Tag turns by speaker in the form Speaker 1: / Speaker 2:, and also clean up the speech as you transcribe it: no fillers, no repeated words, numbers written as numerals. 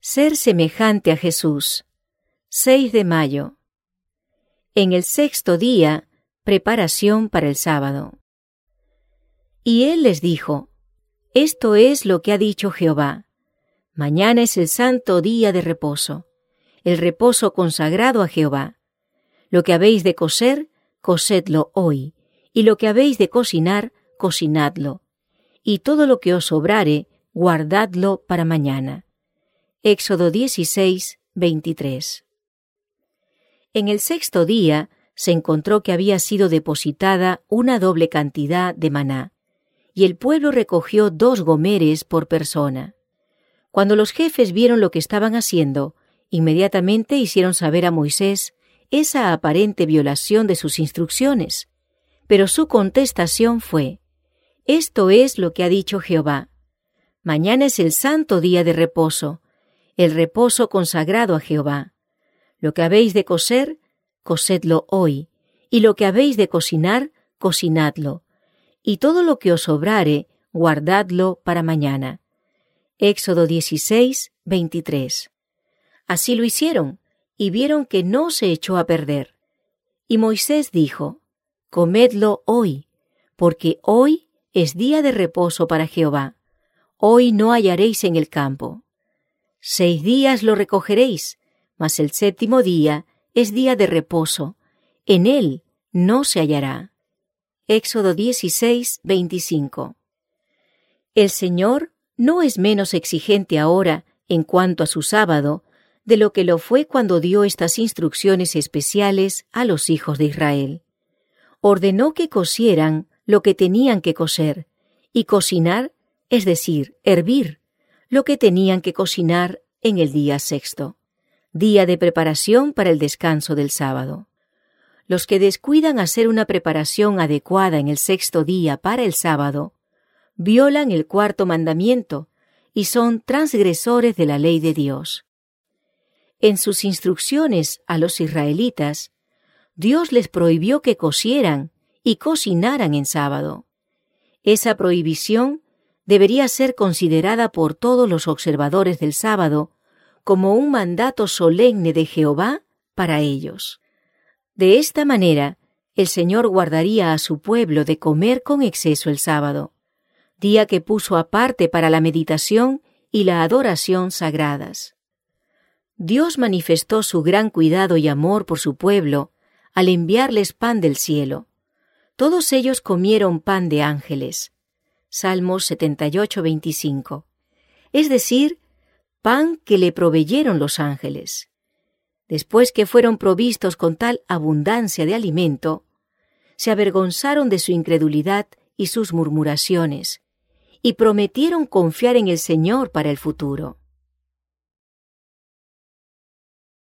Speaker 1: Ser semejante a Jesús. 6 de mayo. En el 6º día, preparación para el sábado. Y él les dijo: Esto es lo que ha dicho Jehová. Mañana es el santo día de reposo, el reposo consagrado a Jehová. Lo que habéis de cocer, cocedlo hoy, y lo que habéis de cocinar, cocinadlo. Y todo lo que os sobrare, guardadlo para mañana. Éxodo 16, 23. En el 6º día se encontró que había sido depositada una doble cantidad de maná, y el pueblo recogió 2 gomeres por persona. Cuando los jefes vieron lo que estaban haciendo, inmediatamente hicieron saber a Moisés esa aparente violación de sus instrucciones. Pero su contestación fue: Esto es lo que ha dicho Jehová. Mañana es el santo día de reposo, el reposo consagrado a Jehová. Lo que habéis de cocer, cocedlo hoy, y lo que habéis de cocinar, cocinadlo. Y todo lo que os sobrare, guardadlo para mañana. Éxodo 16, 23. Así lo hicieron, y vieron que no se echó a perder. Y Moisés dijo: Comedlo hoy, porque hoy es día de reposo para Jehová. Hoy no hallaréis en el campo. 6 días lo recogeréis, mas el 7º día es día de reposo. En él no se hallará. Éxodo 16, 25. El Señor no es menos exigente ahora en cuanto a su sábado de lo que lo fue cuando dio estas instrucciones especiales a los hijos de Israel. Ordenó que cocieran lo que tenían que cocer, y cocinar, es decir, hervir, lo que tenían que cocinar en el día 6º, día de preparación para el descanso del sábado. Los que descuidan hacer una preparación adecuada en el 6º día para el sábado, violan el 4º mandamiento y son transgresores de la ley de Dios. En sus instrucciones a los israelitas, Dios les prohibió que cocieran y cocinaran en sábado. Esa prohibición debería ser considerada por todos los observadores del sábado como un mandato solemne de Jehová para ellos. De esta manera, el Señor guardaría a su pueblo de comer con exceso el sábado, día que puso aparte para la meditación y la adoración sagradas. Dios manifestó su gran cuidado y amor por su pueblo al enviarles pan del cielo. Todos ellos comieron pan de ángeles. Salmos 78, 25. Es decir, pan que le proveyeron los ángeles. Después que fueron provistos con tal abundancia de alimento, se avergonzaron de su incredulidad y sus murmuraciones, y prometieron confiar en el Señor para el futuro.